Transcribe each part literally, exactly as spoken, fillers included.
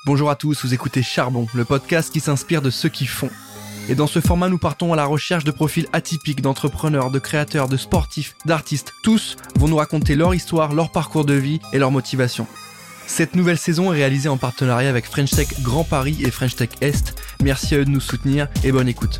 Bonjour à tous, vous écoutez Charbon, le podcast qui s'inspire de ceux qui font. Et dans ce format, nous partons à la recherche de profils atypiques, d'entrepreneurs, de créateurs, de sportifs, d'artistes. Tous vont nous raconter leur histoire, leur parcours de vie et leur motivation. Cette nouvelle saison est réalisée en partenariat avec French Tech Grand Paris et French Tech Est. Merci à eux de nous soutenir et bonne écoute.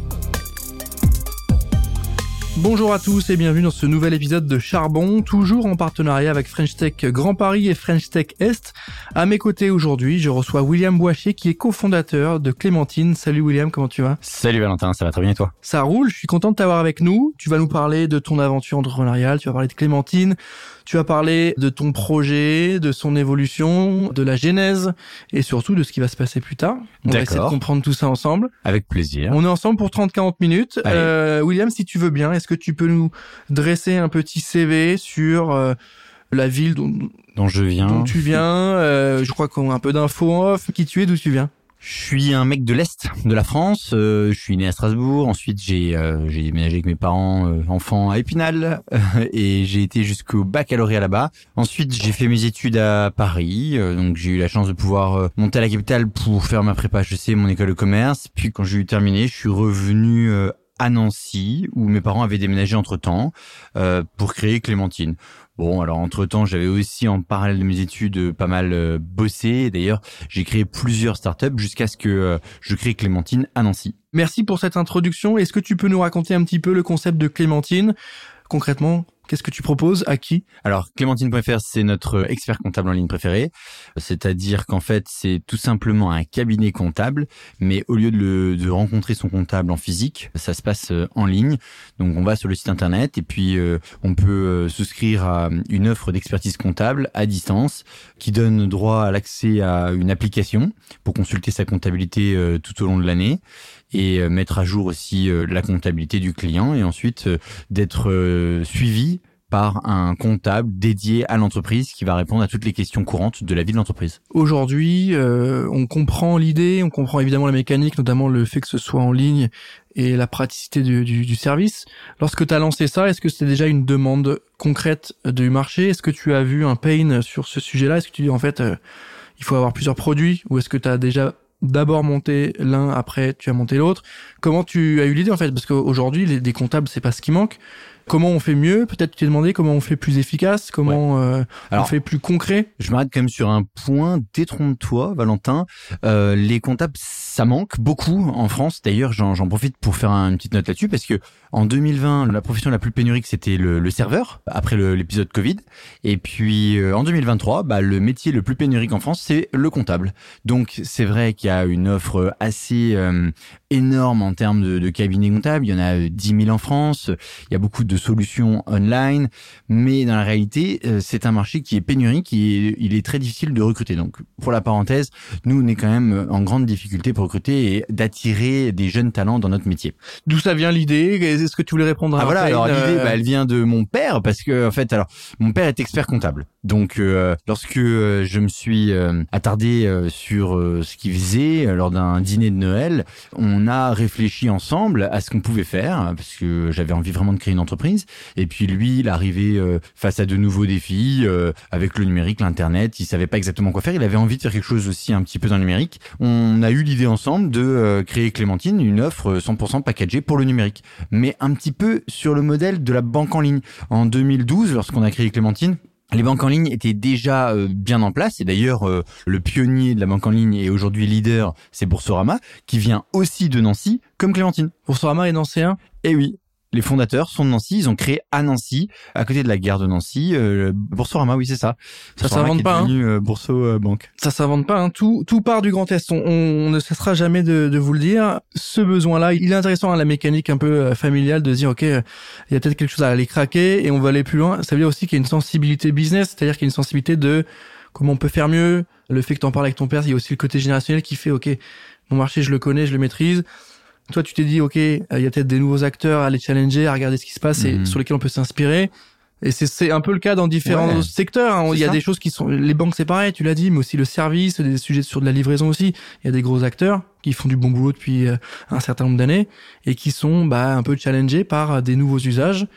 Bonjour à tous et bienvenue dans ce nouvel épisode de Charbon, toujours en partenariat avec French Tech Grand Paris et French Tech Est. À mes côtés aujourd'hui, je reçois William Boachier qui est cofondateur de Clémentine. Salut William, comment tu vas ? Salut Valentin, ça va très bien et toi ? Ça roule, je suis content de t'avoir avec nous. Tu vas nous parler de ton aventure entrepreneuriale, tu vas parler de Clémentine, tu vas parler de ton projet, de son évolution, de la genèse et surtout de ce qui va se passer plus tard. On D'accord. va essayer de comprendre tout ça ensemble. Avec plaisir. On est ensemble pour trente à quarante minutes. Euh, William, si tu veux bien, est-ce que tu peux nous dresser un petit C V sur euh, la ville dont, dont je viens, dont tu viens euh, Je crois qu'on a un peu d'infos en off. Qui tu es, d'où tu viens ? Je suis un mec de l'Est de la France. Euh, je suis né à Strasbourg. Ensuite, j'ai euh, j'ai déménagé avec mes parents euh, enfants à Épinal euh, et j'ai été jusqu'au baccalauréat là-bas. Ensuite, j'ai fait mes études à Paris. Euh, donc, j'ai eu la chance de pouvoir euh, monter à la capitale pour faire ma prépa H E C, mon école de commerce. Puis, quand j'ai eu terminé, je suis revenu euh, à Nancy où mes parents avaient déménagé entre-temps euh, pour créer Clémentine. Bon, alors entre-temps, j'avais aussi en parallèle de mes études pas mal euh, bossé. D'ailleurs, j'ai créé plusieurs startups jusqu'à ce que euh, je crée Clémentine à Nancy. Merci pour cette introduction. Est-ce que tu peux nous raconter un petit peu le concept de Clémentine ? Concrètement, qu'est-ce que tu proposes ? À qui ? Alors, Clémentine point F R, c'est notre expert comptable en ligne préféré. C'est-à-dire qu'en fait, c'est tout simplement un cabinet comptable, mais au lieu de, le, de rencontrer son comptable en physique, ça se passe en ligne. Donc, on va sur le site internet et puis euh, on peut euh, souscrire à une offre d'expertise comptable à distance qui donne droit à l'accès à une application pour consulter sa comptabilité euh, tout au long de l'année et euh, mettre à jour aussi euh, la comptabilité du client et ensuite euh, d'être euh, suivi par un comptable dédié à l'entreprise qui va répondre à toutes les questions courantes de la vie de l'entreprise. Aujourd'hui, euh, on comprend l'idée, on comprend évidemment la mécanique, notamment le fait que ce soit en ligne et la praticité du, du, du service. Lorsque tu as lancé ça, est-ce que c'était déjà une demande concrète du marché ? Est-ce que tu as vu un pain sur ce sujet-là ? Est-ce que tu dis en fait, euh, il faut avoir plusieurs produits ? Ou est-ce que tu as déjà d'abord monté l'un, après tu as monté l'autre ? Comment tu as eu l'idée en fait ? Parce qu'aujourd'hui, les, des comptables, c'est pas ce qui manque. Comment on fait mieux ? Peut-être tu t'es demandé comment on fait plus efficace, comment ouais. euh, Alors, on fait plus concret. Je m'arrête quand même sur un point, détrompe-toi Valentin, euh, les comptables ça manque beaucoup en France. D'ailleurs j'en, j'en profite pour faire une petite note là-dessus parce que en deux mille vingt la profession la plus pénurique c'était le, le serveur après le, l'épisode Covid et puis euh, en deux mille vingt-trois bah, le métier le plus pénurique en France c'est le comptable. Donc c'est vrai qu'il y a une offre assez euh, énorme en termes de, de cabinets comptables, il y en a dix mille en France, il y a beaucoup de de solutions online, mais dans la réalité, euh, c'est un marché qui est pénurique et il est très difficile de recruter. Donc, pour la parenthèse, nous, on est quand même en grande difficulté pour recruter et d'attirer des jeunes talents dans notre métier. D'où ça vient l'idée ? Est-ce que tu voulais répondre à ah, un voilà, mail, alors euh... l'idée, bah, elle vient de mon père parce que, en fait, alors, mon père est expert comptable. Donc, euh, lorsque euh, je me suis euh, attardé euh, sur euh, ce qu'il faisait euh, lors d'un dîner de Noël, on a réfléchi ensemble à ce qu'on pouvait faire parce que j'avais envie vraiment de créer une entreprise. Et puis lui, il arrivait euh, face à de nouveaux défis euh, avec le numérique, l'internet. Il savait pas exactement quoi faire. Il avait envie de faire quelque chose aussi un petit peu dans le numérique. On a eu l'idée ensemble de euh, créer Clémentine, une offre cent pour cent packagée pour le numérique, mais un petit peu sur le modèle de la banque en ligne. En deux mille douze, lorsqu'on a créé Clémentine, les banques en ligne étaient déjà euh, bien en place et d'ailleurs euh, le pionnier de la banque en ligne et aujourd'hui leader, c'est Boursorama qui vient aussi de Nancy comme Clémentine. Boursorama est nancéen ? Eh oui. Les fondateurs sont de Nancy, ils ont créé à Nancy, à côté de la gare de Nancy, euh, Boursorama, oui c'est ça. Ça s'invente pas, devenu, hein. Euh, Bourso euh, Banque. Ça s'invente pas, hein. Tout, tout part du Grand Est. On, on ne cessera jamais de, de vous le dire. Ce besoin-là, il est intéressant, hein, la mécanique un peu euh, familiale de se dire, ok, il euh, y a peut-être quelque chose à aller craquer et on va aller plus loin. Ça veut dire aussi qu'il y a une sensibilité business, c'est-à-dire qu'il y a une sensibilité de comment on peut faire mieux. Le fait que t'en parles avec ton père, il y a aussi le côté générationnel qui fait, ok, mon marché, je le connais, je le maîtrise. Toi, tu t'es dit, ok, il y a peut-être des nouveaux acteurs à les challenger, à regarder ce qui se passe et mmh. sur lesquels on peut s'inspirer. Et c'est, c'est un peu le cas dans différents ouais, secteurs. Hein. Il y a ça. Des choses qui sont, les banques c'est pareil, tu l'as dit, mais aussi le service, des sujets sur de la livraison aussi. Il y a des gros acteurs qui font du bon boulot depuis un certain nombre d'années et qui sont bah un peu challengés par des nouveaux usages.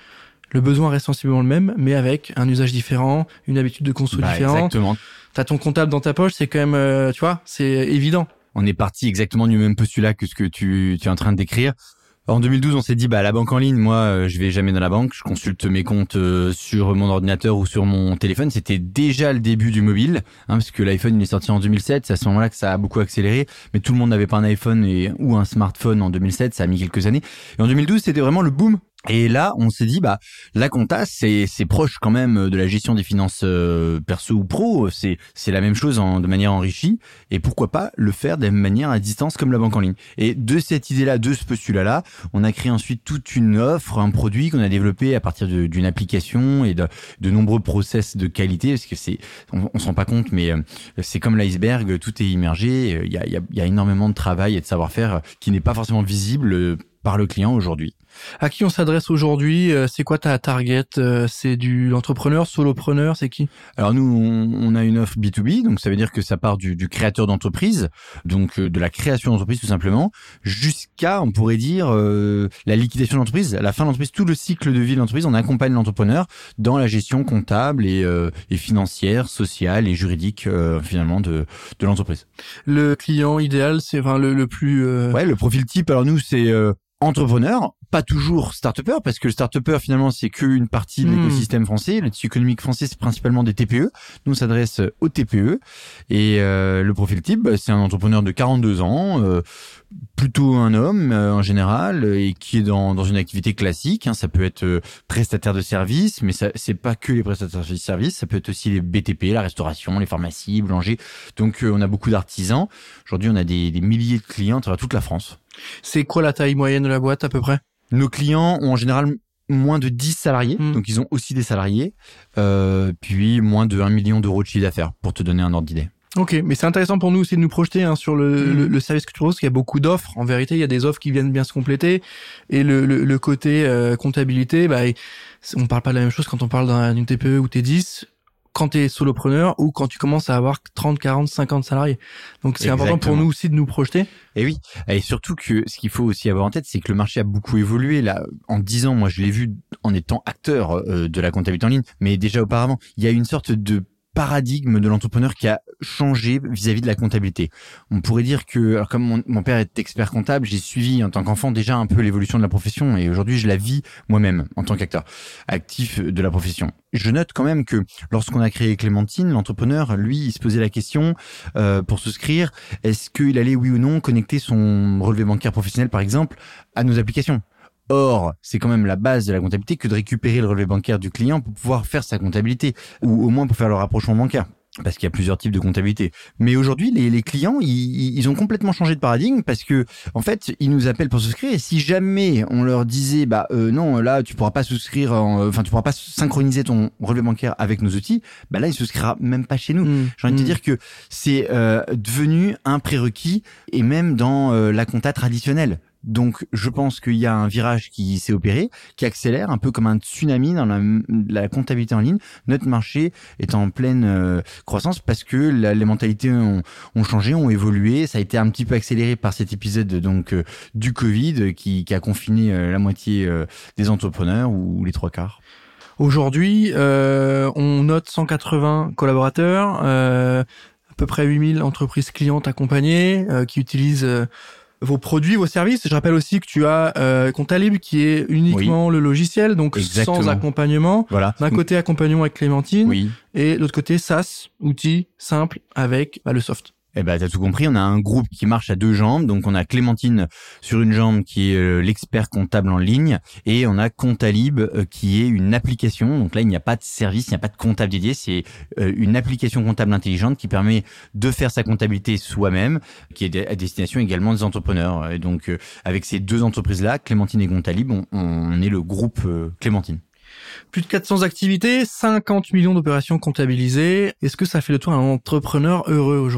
Le besoin reste sensiblement le même, mais avec un usage différent, une habitude de conso bah, différente. Exactement. T'as ton comptable dans ta poche, c'est quand même, euh, tu vois, c'est évident. On est parti exactement du même postulat que ce que tu, tu es en train de décrire. En deux mille douze, on s'est dit, bah, la banque en ligne, moi, euh, je vais jamais dans la banque. Je consulte mes comptes euh, sur mon ordinateur ou sur mon téléphone. C'était déjà le début du mobile, hein, parce que l'iPhone, il est sorti en deux mille sept. C'est à ce moment-là que ça a beaucoup accéléré. Mais tout le monde n'avait pas un iPhone et, ou un smartphone en deux mille sept. Ça a mis quelques années. Et en deux mille douze, c'était vraiment le boom. Et là, on s'est dit, bah, la compta, c'est, c'est proche quand même de la gestion des finances euh, perso ou pro. C'est, c'est la même chose en, de manière enrichie. Et pourquoi pas le faire de la même manière à distance comme la banque en ligne. Et de cette idée-là, de ce postulat-là, on a créé ensuite toute une offre, un produit qu'on a développé à partir de, d'une application et de, de nombreux process de qualité, parce que c'est, on, on s'en rend pas compte, mais euh, c'est comme l'iceberg, tout est immergé. Il y a, il y a, il y a énormément de travail et de savoir-faire qui n'est pas forcément visible par le client aujourd'hui. À qui on s'adresse aujourd'hui? C'est quoi ta target? C'est du entrepreneur, solopreneur, c'est qui? Alors nous, on, on a une offre B deux B, donc ça veut dire que ça part du, du créateur d'entreprise, donc de la création d'entreprise tout simplement, jusqu'à, on pourrait dire, euh, la liquidation d'entreprise, à la fin de l'entreprise, tout le cycle de vie de l'entreprise, on accompagne l'entrepreneur dans la gestion comptable et, euh, et financière, sociale et juridique euh, finalement de, de l'entreprise. Le client idéal, c'est enfin le, le plus... Euh... Ouais, le profil type, alors nous, c'est... Euh, entrepreneur, pas toujours start-upper, parce que le start-upper finalement c'est qu'une partie de mmh. l'écosystème français. Le tissu économique français c'est principalement des T P E. Nous on s'adresse aux T P E et euh, le profil type c'est un entrepreneur de quarante-deux ans, euh, plutôt un homme euh, en général et qui est dans dans une activité classique. Hein. Ça peut être euh, prestataire de services, mais ça c'est pas que les prestataires de services. Ça peut être aussi les B T P, la restauration, les pharmacies, boulangers. Donc euh, on a beaucoup d'artisans. Aujourd'hui on a des, des milliers de clients à travers toute la France. C'est quoi la taille moyenne de la boîte à peu près? Nos clients ont en général moins de dix salariés, mmh. donc ils ont aussi des salariés, euh, puis moins de un million d'euros de chiffre d'affaires, pour te donner un ordre d'idée. Ok, mais c'est intéressant pour nous aussi de nous projeter hein, sur le, mmh. le, le service que tu proposes, parce qu'il y a beaucoup d'offres. En vérité, il y a des offres qui viennent bien se compléter, et le, le, le côté euh, comptabilité, bah, on parle pas de la même chose quand on parle d'une T P E où t'es dix, quand t'es solopreneur ou quand tu commences à avoir trente, quarante, cinquante salariés. Donc c'est Exactement. Important pour nous aussi de nous projeter. Et oui, et surtout que ce qu'il faut aussi avoir en tête, c'est que le marché a beaucoup évolué. Là, en dix ans, moi je l'ai vu en étant acteur euh, de la comptabilité en ligne, mais déjà auparavant, il y a une sorte de paradigme de l'entrepreneur qui a changé vis-à-vis de la comptabilité. On pourrait dire que, alors comme mon, mon père est expert comptable, j'ai suivi en tant qu'enfant déjà un peu l'évolution de la profession et aujourd'hui je la vis moi-même en tant qu'acteur actif de la profession. Je note quand même que lorsqu'on a créé Clémentine, l'entrepreneur, lui, il se posait la question euh, pour souscrire, est-ce qu'il allait oui ou non connecter son relevé bancaire professionnel par exemple à nos applications? Or, c'est quand même la base de la comptabilité que de récupérer le relevé bancaire du client pour pouvoir faire sa comptabilité, ou au moins pour faire le rapprochement bancaire. Parce qu'il y a plusieurs types de comptabilité. Mais aujourd'hui, les, les clients, ils, ils ont complètement changé de paradigme parce que, en fait, ils nous appellent pour souscrire. Et si jamais on leur disait, bah euh, non, là, tu pourras pas souscrire, en, enfin, tu pourras pas synchroniser ton relevé bancaire avec nos outils, bah là, il souscrira même pas chez nous. Mmh. J'ai envie de mmh. te dire que c'est euh, devenu un prérequis et même dans euh, la compta traditionnelle. Donc, je pense qu'il y a un virage qui s'est opéré, qui accélère un peu comme un tsunami dans la, la comptabilité en ligne. Notre marché est en pleine euh, croissance parce que la, les mentalités ont, ont changé, ont évolué. Ça a été un petit peu accéléré par cet épisode donc euh, du Covid qui, qui a confiné euh, la moitié euh, des entrepreneurs ou, ou les trois quarts. Aujourd'hui, euh, on note cent quatre-vingts collaborateurs, euh, à peu près huit mille entreprises clientes accompagnées euh, qui utilisent euh, vos produits, vos services. Je rappelle aussi que tu as euh, Comptalib qui est uniquement oui. le logiciel, donc Exactement. Sans accompagnement. Voilà. D'un côté accompagnement avec Clémentine, oui. et de l'autre côté SaaS, outil simple avec bah, le soft. Eh ben, t'as tout compris. On a un groupe qui marche à deux jambes. Donc, on a Clémentine sur une jambe qui est euh, l'expert comptable en ligne et on a Comptalib euh, qui est une application. Donc là, il n'y a pas de service, il n'y a pas de comptable dédié. C'est euh, une application comptable intelligente qui permet de faire sa comptabilité soi-même, qui est à destination également des entrepreneurs. Et donc, euh, avec ces deux entreprises-là, Clémentine et Comptalib, on, on est le groupe euh, Clémentine. Plus de quatre cents activités, cinquante millions d'opérations comptabilisées. Est-ce que ça fait le tour d'un entrepreneur heureux aujourd'hui ?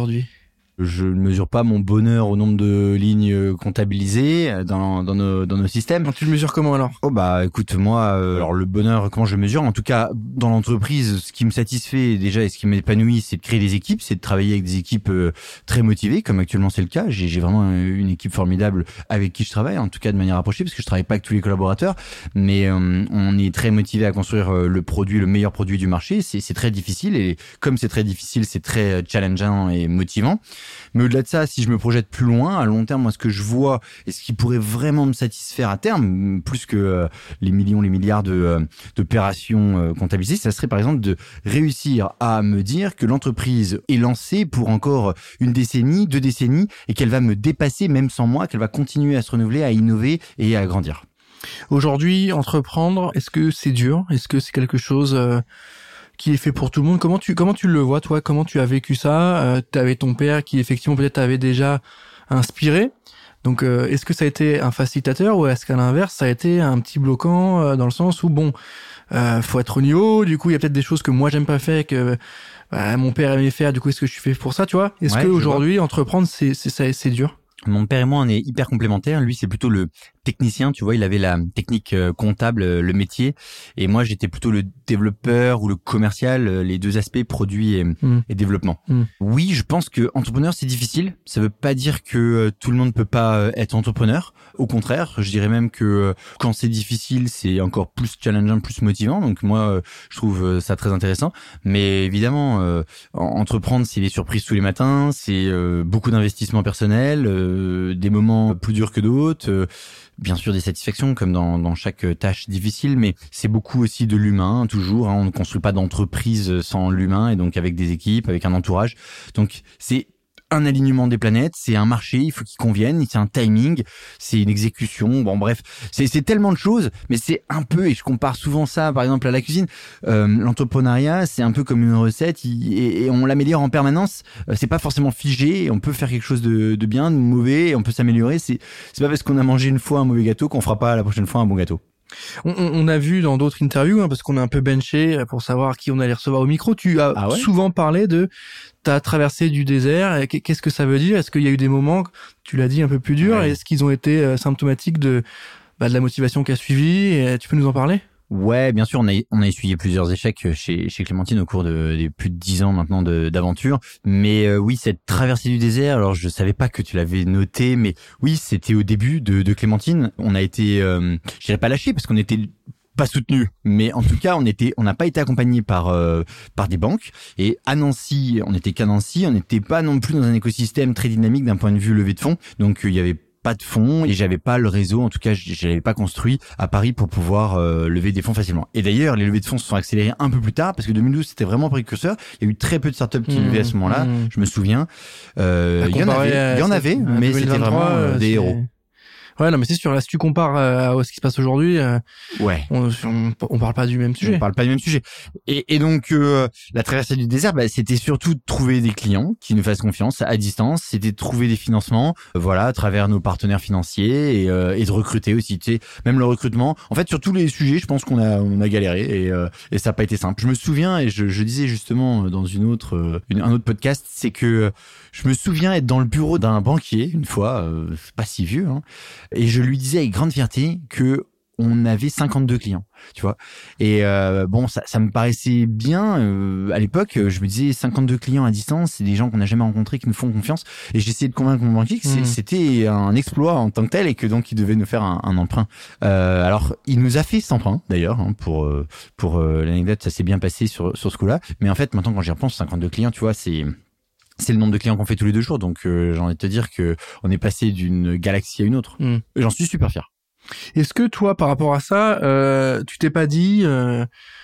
Je ne mesure pas mon bonheur au nombre de lignes comptabilisées dans, dans, nos, dans nos systèmes. Tu le mesures comment alors ? Oh bah écoute, moi, euh, alors le bonheur, comment je le mesure ? En tout cas, dans l'entreprise, ce qui me satisfait déjà et ce qui m'épanouit, c'est de créer des équipes, c'est de travailler avec des équipes euh, très motivées, comme actuellement c'est le cas. J'ai, j'ai vraiment une équipe formidable avec qui je travaille, en tout cas de manière approchée, parce que je travaille pas avec tous les collaborateurs, mais euh, on est très motivé à construire euh, le produit, le meilleur produit du marché. C'est, c'est très difficile et comme c'est très difficile, c'est très challengeant et motivant. Mais au-delà de ça, si je me projette plus loin, à long terme, moi, ce que je vois et ce qui pourrait vraiment me satisfaire à terme, plus que euh, les millions, les milliards de euh, d'opérations euh, comptabilisées, ça serait par exemple de réussir à me dire que l'entreprise est lancée pour encore une décennie, deux décennies, et qu'elle va me dépasser même sans moi, qu'elle va continuer à se renouveler, à innover et à grandir. Aujourd'hui, entreprendre, est-ce que c'est dur ? Est-ce que c'est quelque chose euh... qui est fait pour tout le monde? Comment tu comment tu le vois toi? Comment tu as vécu ça? euh, T'avais ton père qui effectivement peut-être t'avait déjà inspiré. Donc euh, est-ce que ça a été un facilitateur ou est-ce qu'à l'inverse ça a été un petit bloquant euh, dans le sens où bon, euh, faut être au niveau. Du coup il y a peut-être des choses que moi j'aime pas faire que bah, mon père aimait faire. Du coup est-ce que je suis fait pour ça, tu vois? Est-ce ouais, que aujourd'hui entreprendre c'est c'est c'est, c'est dur? Mon père et moi, on est hyper complémentaires. Lui, c'est plutôt le technicien, tu vois, il avait la technique comptable, le métier, et moi, j'étais plutôt le développeur ou le commercial, les deux aspects produit et, mmh. et développement. Mmh. Oui, je pense que entrepreneur, c'est difficile. Ça veut pas dire que tout le monde peut pas être entrepreneur. Au contraire, je dirais même que quand c'est difficile, c'est encore plus challengeant, plus motivant. Donc moi, je trouve ça très intéressant. Mais évidemment, euh, entreprendre, c'est des surprises tous les matins, c'est euh, beaucoup d'investissements personnels, euh, des moments plus durs que d'autres. Euh, Bien sûr des satisfactions comme dans, dans chaque tâche difficile, mais c'est beaucoup aussi de l'humain, toujours. Hein, on ne construit pas d'entreprise sans l'humain et donc avec des équipes, avec un entourage. Donc c'est un alignement des planètes, c'est un marché, il faut qu'il convienne, c'est un timing, c'est une exécution, bon bref, c'est, c'est tellement de choses, mais c'est un peu, et je compare souvent ça par exemple à la cuisine, euh, l'entrepreneuriat c'est un peu comme une recette il, et, et on l'améliore en permanence, euh, c'est pas forcément figé, on peut faire quelque chose de, de bien, de mauvais, on peut s'améliorer, c'est, c'est pas parce qu'on a mangé une fois un mauvais gâteau qu'on fera pas la prochaine fois un bon gâteau. On, on a vu dans d'autres interviews, hein, parce qu'on a un peu benché pour savoir qui on allait recevoir au micro, tu as ah ouais souvent parlé de ta traversée du désert. Qu'est-ce que ça veut dire? Est-ce qu'il y a eu des moments, tu l'as dit, un peu plus durs? Ouais. Est-ce qu'ils ont été euh, symptomatiques de, bah, de la motivation qui a suivi? Et tu peux nous en parler? Ouais, bien sûr, on a on a essuyé plusieurs échecs chez chez Clémentine au cours de, de plus de dix ans maintenant de d'aventure. Mais euh, oui, cette traversée du désert. Alors, je savais pas que tu l'avais noté, mais oui, c'était au début de de Clémentine. On a été, euh, je dirais pas lâché parce qu'on était pas soutenu, mais en tout cas, on était, on n'a pas été accompagné par euh, par des banques. Et à Nancy, on était qu'à Nancy, on n'était pas non plus dans un écosystème très dynamique d'un point de vue levée de fonds. Donc, il y avait pas de fonds et j'avais pas le réseau, en tout cas je l'avais pas construit à Paris pour pouvoir euh, lever des fonds facilement. Et d'ailleurs les levées de fonds se sont accélérées un peu plus tard parce que deux mille douze c'était vraiment précurseur. Il y a eu très peu de startups qui mmh, levaient à ce moment-là. Mmh. Je me souviens. Euh, il y en avait, il y en avait, mais c'était vraiment euh, des c'est... héros. Ouais, non, mais c'est sûr. Là, si tu compares euh, à ce qui se passe aujourd'hui, euh, ouais, on, on, on parle pas du même sujet. On parle pas du même sujet. Et, et donc, euh, la traversée du désert, bah, c'était surtout de trouver des clients qui nous fassent confiance à distance. C'était de trouver des financements, euh, voilà, à travers nos partenaires financiers et, euh, et de recruter aussi. Tu sais, même le recrutement. En fait, sur tous les sujets, je pense qu'on a, on a galéré et, euh, et ça n'a pas été simple. Je me souviens et je, je disais justement dans une autre, euh, une, un autre podcast, c'est que je me souviens être dans le bureau d'un banquier une fois, euh, c'est pas si vieux, hein. Et je lui disais avec grande fierté que on avait cinquante-deux clients, tu vois. Et euh, bon, ça, ça me paraissait bien euh, à l'époque. Je me disais cinquante-deux clients à distance, c'est des gens qu'on n'a jamais rencontrés, qui nous font confiance. Et j'essayais de convaincre mon banquier que mmh. c'était un exploit en tant que tel et que donc il devait nous faire un, un emprunt. Euh, alors, il nous a fait cet emprunt d'ailleurs. Hein, pour euh, pour euh, l'anecdote, ça s'est bien passé sur sur ce coup-là. Mais en fait, maintenant quand j'y repense, cinquante-deux clients, tu vois, c'est c'est le nombre de clients qu'on fait tous les deux jours, donc euh, j'ai envie de te dire que on est passé d'une galaxie à une autre. Mmh. J'en suis super fier. Est-ce que toi, par rapport à ça, euh, tu t'es pas dit euh,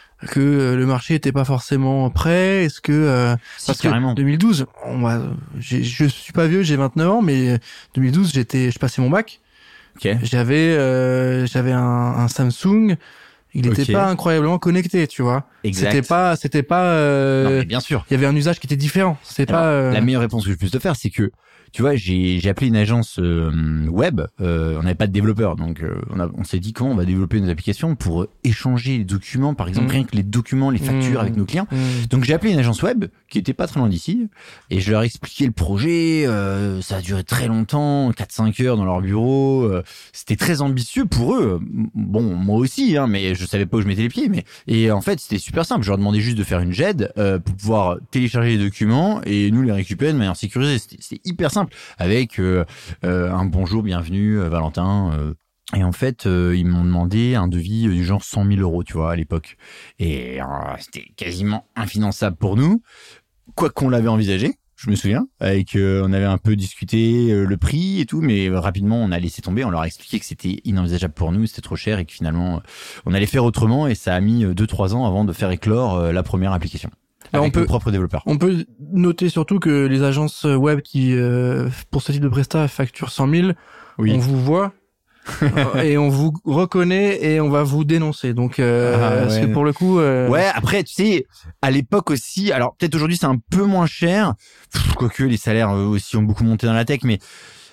que le marché était pas forcément prêt? Est-ce que euh, si, parce carrément. que deux mille douze, on va, j'ai, je suis pas vieux, j'ai vingt-neuf ans, mais deux mille douze, j'étais, je passais mon bac. Okay. J'avais, euh, j'avais un, un Samsung. Il était okay. pas incroyablement connecté, tu vois. Exact. C'était pas, c'était pas. Euh, non, mais bien sûr. Il y avait un usage qui était différent. C'était Alors, pas. Euh... La meilleure réponse que je puisse te faire, c'est que, tu vois, j'ai j'ai appelé une agence euh, web. Euh, on n'avait pas de développeurs, donc euh, on a, on s'est dit comment on va développer nos applications pour échanger les documents, par exemple, mmh. rien que les documents, les factures mmh. avec nos clients. Mmh. Donc j'ai appelé une agence web qui étaient pas très loin d'ici, et je leur ai expliqué le projet. Euh, ça a duré très longtemps, quatre cinq heures dans leur bureau. Euh, c'était très ambitieux pour eux. Bon, moi aussi, hein, mais je savais pas où je mettais les pieds. Mais et en fait, c'était super simple. Je leur demandais juste de faire une G E D euh, pour pouvoir télécharger les documents et nous les récupérer de manière sécurisée. C'était, c'était hyper simple, avec euh, euh, un bonjour, bienvenue, euh, Valentin. Euh, Et en fait, euh, ils m'ont demandé un devis du genre cent mille euros, tu vois, à l'époque. Et euh, c'était quasiment infinançable pour nous, quoi qu'on l'avait envisagé, je me souviens, avec euh, on avait un peu discuté euh, le prix et tout, mais rapidement on a laissé tomber. On leur a expliqué que c'était inenvisageable pour nous, c'était trop cher et que finalement euh, on allait faire autrement. Et ça a mis deux trois ans avant de faire éclore euh, la première application. Avec on peut, nos propres développeurs. On peut noter surtout que les agences web qui, euh, pour ce type de prestat, facturent cent mille, oui. On vous voit. Et on vous reconnaît et on va vous dénoncer. Donc, euh, ah, ouais. Parce que pour le coup, euh... ouais. Après, tu sais, à l'époque aussi. Alors peut-être aujourd'hui c'est un peu moins cher, pff, quoique les salaires aussi ont beaucoup monté dans la tech, mais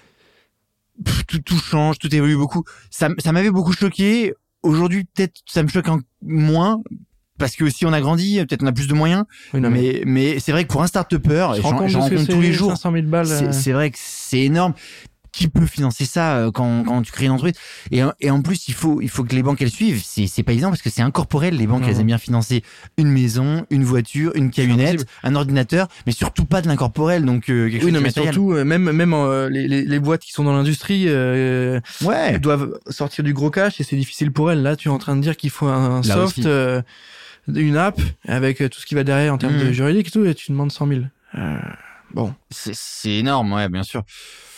pff, tout, tout change, tout évolue beaucoup. Ça, ça m'avait beaucoup choqué. Aujourd'hui, peut-être ça me choque un moins. Parce que aussi on a grandi, peut-être on a plus de moyens, oui, non, mais, mais mais c'est vrai que pour un start-upper, j'en, j'en rencontre tous les jours. cinq cent mille balles. C'est, c'est vrai que c'est énorme. Qui peut financer ça quand quand tu crées une entreprise? Et et en plus il faut il faut que les banques elles suivent. C'est c'est pas évident parce que c'est incorporel. Les banques mmh. elles aiment bien financer une maison, une voiture, une camionnette, un ordinateur, mais surtout pas de l'incorporel. Donc euh, quelque oui chose non mais surtout euh, même même euh, les, les les boîtes qui sont dans l'industrie euh, ouais. doivent sortir du gros cash et c'est difficile pour elles. Là tu es en train de dire qu'il faut un, un soft, euh, une app avec tout ce qui va derrière en termes mmh. de juridique et tout, et tu demandes cent mille. Euh, bon c'est c'est énorme, ouais, bien sûr.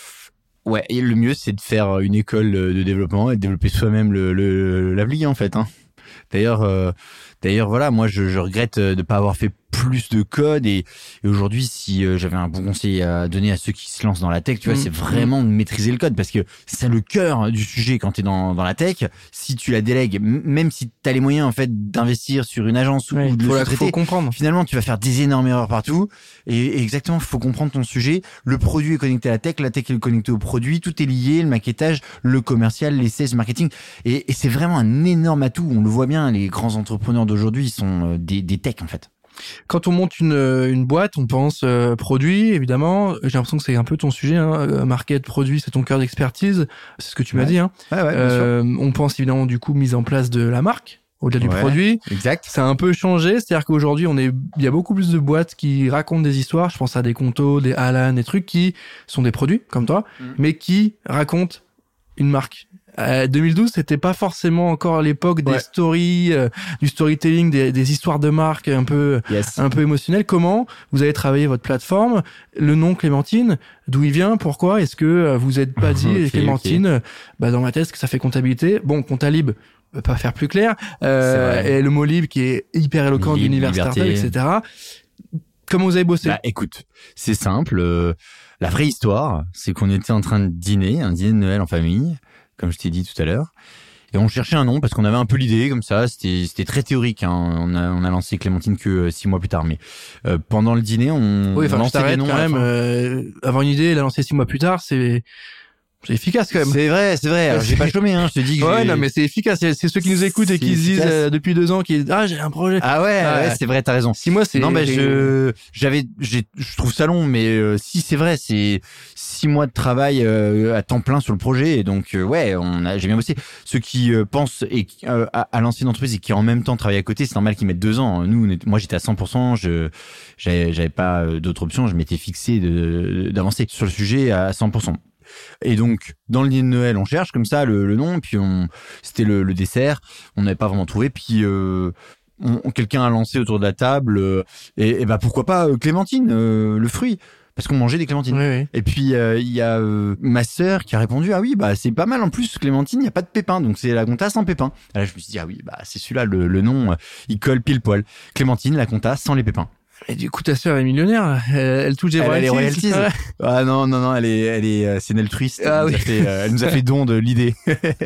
Ouais, et le mieux, c'est de faire une école de développement et de développer soi-même le, le, l'appli, en fait, hein. D'ailleurs, euh, d'ailleurs, voilà, moi, je, je regrette de pas avoir fait plus de code et, et aujourd'hui, si euh, j'avais un bon conseil à donner à ceux qui se lancent dans la tech, tu vois, mmh. c'est vraiment de maîtriser le code parce que c'est le cœur du sujet quand t'es dans, dans la tech. Si tu la délègues, m- même si t'as les moyens, en fait, d'investir sur une agence ou, ouais, ou de faut le la, faut comprendre. Finalement, tu vas faire des énormes erreurs partout et, et exactement, faut comprendre ton sujet. Le produit est connecté à la tech, la tech est connectée au produit, tout est lié, le maquettage, le commercial, les sales, marketing et, et c'est vraiment un énorme atout. On le voit bien, les grands entrepreneurs d'aujourd'hui, ils sont des, des techs, en fait. Quand on monte une une boîte, on pense euh, produit, évidemment. J'ai l'impression que c'est un peu ton sujet, hein. Market, produit, c'est ton cœur d'expertise. C'est ce que tu ouais. m'as dit, hein. Ouais, ouais, euh, on pense évidemment du coup mise en place de la marque au-delà ouais, du produit. Exact. Ça a un peu changé, c'est-à-dire qu'aujourd'hui, on est, il y a beaucoup plus de boîtes qui racontent des histoires. Je pense à des Conto, des Alan, des trucs qui sont des produits comme toi, mmh. mais qui racontent une marque. Euh, deux mille douze, c'était pas forcément encore l'époque des ouais. stories, euh, du storytelling, des, des histoires de marque un peu, yes. un peu émotionnelles. Comment vous avez travaillé votre plateforme, le nom Clémentine, d'où il vient, pourquoi est-ce que vous êtes pas dit okay, Clémentine, okay. bah dans ma tête, que ça fait comptabilité. Bon, Comptalib, pas faire plus clair, euh, et le mot libre qui est hyper éloquent de l'univers startup, et cetera. Comment vous avez bossé? Bah, écoute, c'est simple. Euh, la vraie histoire, c'est qu'on était en train de dîner, un dîner de Noël en famille, comme je t'ai dit tout à l'heure. Et on cherchait un nom parce qu'on avait un peu l'idée comme ça. C'était, c'était très théorique. Hein. On a, on a lancé Clémentine que euh, six mois plus tard. Mais euh, pendant le dîner, on, oui, on lançait des noms. Quand même, euh, avoir une idée et la lancer six mois plus tard, c'est c'est efficace quand même. C'est vrai, c'est vrai. Alors, j'ai pas chômé, hein. Je te dis que ouais, j'ai... non, mais c'est efficace. C'est, c'est ceux qui nous écoutent et qui se disent euh, depuis deux ans, qui ah j'ai un projet. Ah ouais, ah, ouais, c'est vrai, t'as raison. Six mois, c'est. Non, ben je, j'avais, j'ai, je trouve ça long, mais euh, si c'est vrai, c'est six mois de travail euh, à temps plein sur le projet. Et donc euh, ouais, on a, j'ai bien bossé. Ceux qui euh, pensent et euh, à, à lancer une entreprise et qui en même temps travaillent à côté, c'est normal qu'ils mettent deux ans. Nous, on est, moi, j'étais à cent pour cent. Je, j'avais, j'avais pas d'autres options. Je m'étais fixé de, d'avancer sur le sujet à cent pour cent. Et donc, dans le dîner de Noël, on cherche comme ça le, le nom, puis on, c'était le, le dessert. On n'avait pas vraiment trouvé, puis euh, on, quelqu'un a lancé autour de la table, euh, et, et bah pourquoi pas euh, Clémentine, euh, le fruit, parce qu'on mangeait des clémentines. Oui, oui. Et puis il euh, y a euh, ma sœur qui a répondu ah oui bah c'est pas mal en plus Clémentine, il y a pas de pépins, donc c'est la compta sans pépins. Et là je me suis dit ah oui bah c'est celui-là le, le nom, euh, il colle pile poil. Clémentine, la compta sans les pépins. Et du coup, ta sœur est millionnaire. Elle, elle touche des elle royalties. A les royalties. Ah non, non, non, elle est, elle est, euh, c'est une altruiste. Ah elle, oui. nous a fait, euh, elle nous a fait don de l'idée.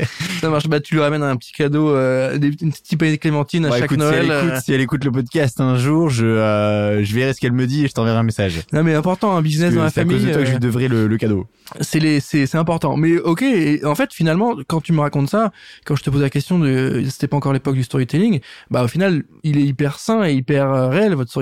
Ça marche. Bah, tu lui ramènes un petit cadeau, euh, des, une petite panier de clémentine à ouais, chaque écoute, Noël. Si elle, écoute, euh... si elle écoute le podcast un jour, je, euh, je verrai ce qu'elle me dit et je t'enverrai un message. Non, mais important, un business dans la c'est famille. C'est à cause de toi euh... que je lui devrais le, le cadeau. C'est les, c'est, c'est important. Mais ok. Et en fait, finalement, quand tu me racontes ça, quand je te pose la question de, c'était pas encore l'époque du storytelling, bah au final, il est hyper sain et hyper réel votre storytelling à vous.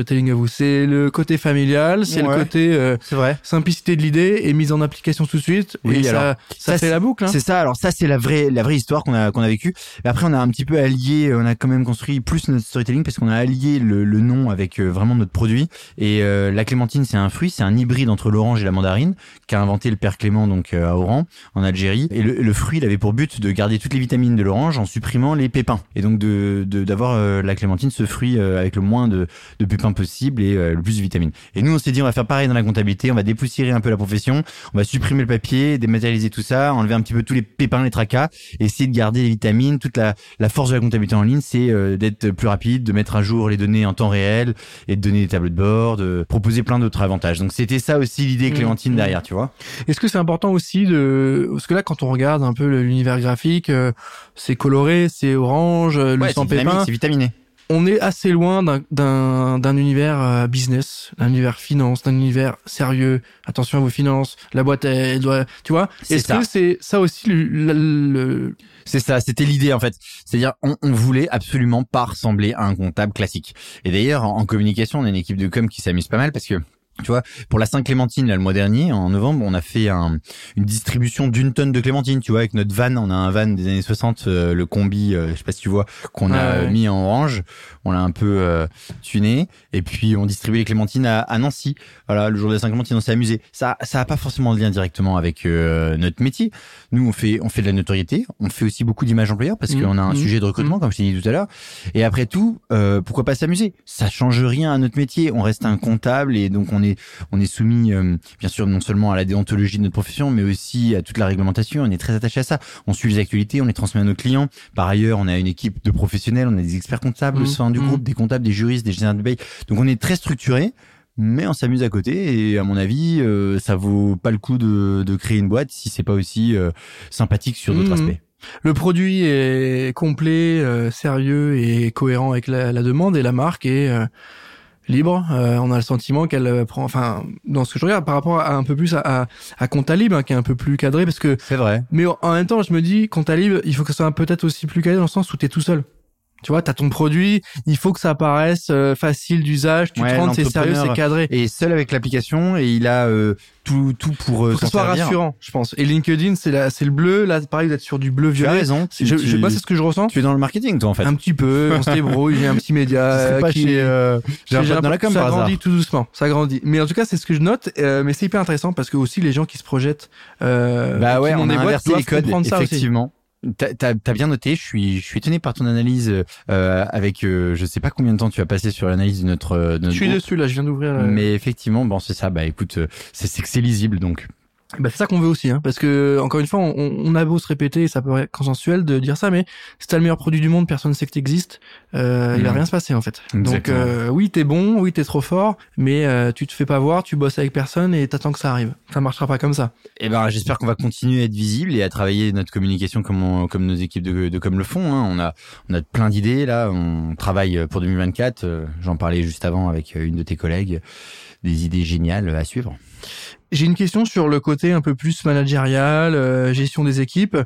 tout. C'est le côté familial, c'est Ouais. le côté euh, C'est vrai. simplicité de l'idée et mise en application tout de suite. Oui, et alors, ça, ça, ça, fait la boucle. Hein. C'est ça. Alors ça, c'est la vraie, la vraie histoire qu'on a, qu'on a vécue. Et après, on a un petit peu allié, on a quand même construit plus notre storytelling parce qu'on a allié le, le nom avec euh, vraiment notre produit. Et euh, la clémentine, c'est un fruit, c'est un hybride entre l'orange et la mandarine qu'a inventé le père Clément donc euh, à Oran, en Algérie. Et le, le fruit, il avait pour but de garder toutes les vitamines de l'orange en supprimant les pépins. Et donc de, de d'avoir euh, la clémentine, ce fruit euh, avec le moins de, de pépins possible et euh, le plus de vitamines. Et nous, on s'est dit, on va faire pareil dans la comptabilité, on va dépoussiérer un peu la profession, on va supprimer le papier, dématérialiser tout ça, enlever un petit peu tous les pépins, les tracas, et essayer de garder les vitamines. Toute la, la force de la comptabilité en ligne, c'est euh, d'être plus rapide, de mettre à jour les données en temps réel et de donner des tableaux de bord, de proposer plein d'autres avantages. Donc c'était ça aussi l'idée Clémentine Mmh. derrière, tu vois. Est-ce que c'est important aussi de, parce que là, quand on regarde un peu l'univers graphique, euh, c'est coloré, c'est orange, le Ouais, sans c'est dynamique, pépins. c'est vitaminé. On est assez loin d'un d'un d'un univers euh, business, d'un univers finance, d'un univers sérieux. Attention à vos finances. La boîte, elle, elle doit, tu vois. C'est Est-ce ça. que c'est ça aussi le, le, le- C'est ça, c'était l'idée en fait. C'est-à-dire, on, on voulait absolument pas ressembler à un comptable classique. Et d'ailleurs, en, en communication, on a une équipe de com qui s'amuse pas mal parce que, tu vois, pour la Saint-Clémentine, là, le mois dernier, en novembre, on a fait un, une distribution d'une tonne de clémentine, tu vois, avec notre van. On a un van des années soixante, euh, le combi, euh, je sais pas si tu vois, qu'on a Ah ouais. mis en orange. On l'a un peu euh, tuné. Et puis, on distribuait les clémentines à, à Nancy. Voilà, le jour de la Saint-Clémentine, on s'est amusé. Ça, ça a pas forcément de lien directement avec euh, notre métier. Nous, on fait, on fait de la notoriété. On fait aussi beaucoup d'images employeurs parce Mmh, qu'on a un mmh, sujet de recrutement, mmh. comme je t'ai dit tout à l'heure. Et après tout, euh, pourquoi pas s'amuser? Ça change rien à notre métier. On reste un comptable et donc on est, on est soumis, euh, bien sûr, non seulement à la déontologie de notre profession, mais aussi à toute la réglementation. On est très attaché à ça. On suit les actualités, on les transmet à nos clients. Par ailleurs, on a une équipe de professionnels, on a des experts comptables au Mmh, sein du mmh. groupe, des comptables, des juristes, des gestionnaires de paye. Donc on est très structuré. Mais on s'amuse à côté et à mon avis, euh, ça vaut pas le coup de, de créer une boîte si c'est pas aussi euh, sympathique sur d'autres Mmh. aspects. Le produit est complet, euh, sérieux et cohérent avec la, la demande et la marque est euh, libre. Euh, on a le sentiment qu'elle euh, prend, enfin, dans ce que je regarde, par rapport à un peu plus à, à, à Comptalib, hein, qui est un peu plus cadré, parce que, C'est vrai. mais en même temps, je me dis, Comptalib, il faut que ça soit peut-être aussi plus cadré dans le sens où t'es tout seul. Tu vois, t'as ton produit, il faut que ça paraisse euh, facile d'usage, tu Ouais, te rentres, c'est sérieux, l'entrepreneur c'est cadré. Et seul avec l'application et il a euh, tout tout pour euh, Faut que ça s'en soit servir. rassurant, je pense. Et LinkedIn, c'est la, c'est le bleu. Là, pareil, vous êtes sur du bleu Tu as violet. raison. Je, je, tu, moi, c'est ce que je ressens. tu es dans le marketing toi en fait. Un petit peu, on se débrouille, j'ai un petit média Tu serais euh, pas qui chez euh, j'ai un j'ai pote dans la com ça par hasard. grandit tout doucement, ça grandit. Mais en tout cas, c'est ce que je note. Euh, mais c'est hyper intéressant parce que aussi les gens qui se projettent, euh, Bah ouais, qui on montent a des boîtes, inversé les doivent codes comprendre ça aussi. effectivement. T'as, t'as, t'as bien noté. Je suis, je suis étonné par ton analyse. Euh, avec, euh, je sais pas combien de temps tu as passé sur l'analyse de notre. De notre Je suis groupe. dessus là, je viens d'ouvrir. euh, Mais effectivement, bon, c'est ça. Bah écoute, euh, c'est, c'est que c'est lisible donc. Bah, c'est ça qu'on veut aussi, hein, parce que encore une fois, on, on a beau se répéter, et ça peut être consensuel de dire ça, mais si t'as le meilleur produit du monde, personne ne sait que t'existes, euh, il va Mhm. rien se passer en fait. Donc Exactement. euh, oui, t'es bon, oui, t'es trop fort, mais euh, tu te fais pas voir, tu bosses avec personne et t'attends que ça arrive. Ça marchera pas comme ça. Eh ben, j'espère qu'on va continuer à être visible et à travailler notre communication comme on- comme nos équipes de, de comme le font. Hein. On a on a plein d'idées là. On travaille pour deux mille vingt-quatre. Euh, J'en parlais juste avant avec une de tes collègues. Des idées géniales à suivre. J'ai une question sur le côté un peu plus managérial, euh, gestion des équipes.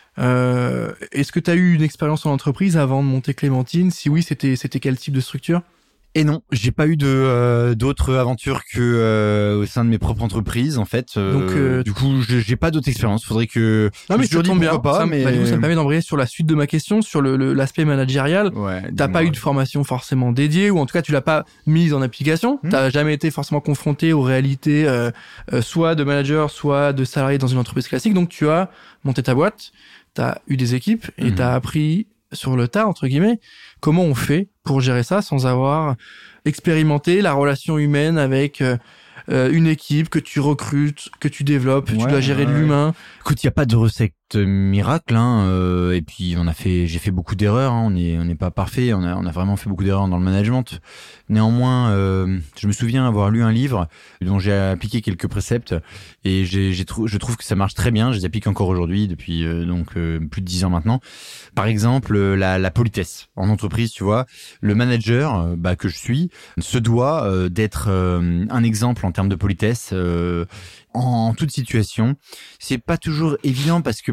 Euh, est-ce que tu as eu une expérience en entreprise avant de monter Clémentine? Si oui, c'était c'était quel type de structure? Et non, j'ai pas eu de euh, d'autres aventures que euh, au sein de mes propres entreprises en fait. Euh, Donc, euh, du coup, j'ai j'ai pas d'autres expériences. Faudrait que. Non je me mais suis toujours ça tombe dit bien. pourquoi pas, ça, mais bah, du coup, ça me permet d'embrayer sur la suite de ma question sur le le- l'aspect managérial. ouais. T'as pas eu de formation forcément dédiée, ou en tout cas tu l'as pas mise en application. Hmm. T'as jamais été forcément confronté aux réalités, euh, euh, soit de manager, soit de salarié dans une entreprise classique. Donc tu as monté ta boîte, t'as eu des équipes et Mhm. t'as appris sur le tas entre guillemets comment on fait pour gérer ça sans avoir expérimenté la relation humaine avec euh, euh, une équipe que tu recrutes, que tu développes, tu Ouais, dois gérer de ouais. l'humain. Écoute, il y a pas de recette miracle, hein. Euh, et puis on a fait, j'ai fait beaucoup d'erreurs. Hein. On est, on n'est pas parfait. On a, on a vraiment fait beaucoup d'erreurs dans le management. Néanmoins, euh, je me souviens avoir lu un livre dont j'ai appliqué quelques préceptes et j'ai, j'ai trou- je trouve que ça marche très bien. Je les applique encore aujourd'hui depuis euh, donc euh, plus de dix ans maintenant. Par exemple, euh, la, la politesse en entreprise, tu vois, le manager euh, bah, que je suis se doit euh, d'être euh, un exemple en termes de politesse euh, en toute situation. C'est pas toujours évident parce que